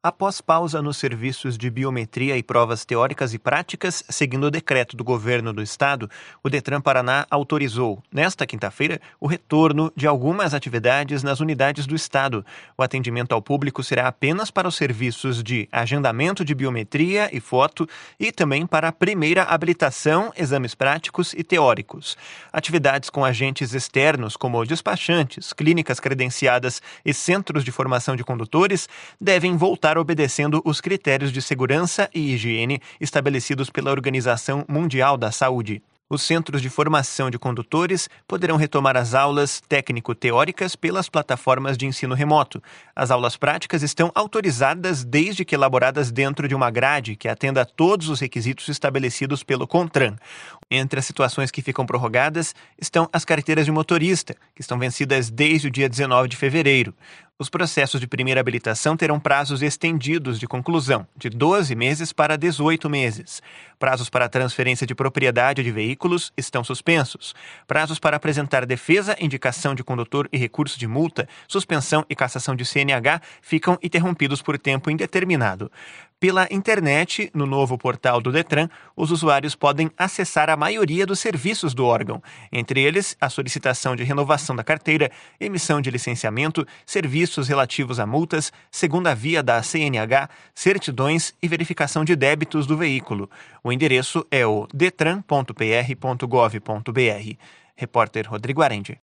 Após pausa nos serviços de biometria e provas teóricas e práticas, seguindo o decreto do governo do estado, o Detran Paraná autorizou, nesta quinta-feira, o retorno de algumas atividades nas unidades do estado. O atendimento ao público será apenas para os serviços de agendamento de biometria e foto e também para a primeira habilitação, exames práticos e teóricos. Atividades com agentes externos, como despachantes, clínicas credenciadas e centros de formação de condutores, devem voltar obedecendo os critérios de segurança e higiene estabelecidos pela Organização Mundial da Saúde. Os centros de formação de condutores poderão retomar as aulas técnico-teóricas pelas plataformas de ensino remoto. As aulas práticas estão autorizadas desde que elaboradas dentro de uma grade que atenda a todos os requisitos estabelecidos pelo CONTRAN. Entre as situações que ficam prorrogadas estão as carteiras de motorista, que estão vencidas desde o dia 19 de fevereiro. Os processos de primeira habilitação terão prazos estendidos de conclusão, de 12 meses para 18 meses. Prazos para transferência de propriedade de veículos estão suspensos. Prazos para apresentar defesa, indicação de condutor e recurso de multa, suspensão e cassação de CNH ficam interrompidos por tempo indeterminado. Pela internet, no novo portal do Detran, os usuários podem acessar a maioria dos serviços do órgão, entre eles a solicitação de renovação da carteira, emissão de licenciamento, serviços relativos a multas, segunda via da CNH, certidões e verificação de débitos do veículo. O endereço é o detran.pr.gov.br. Repórter Rodrigo Arendi.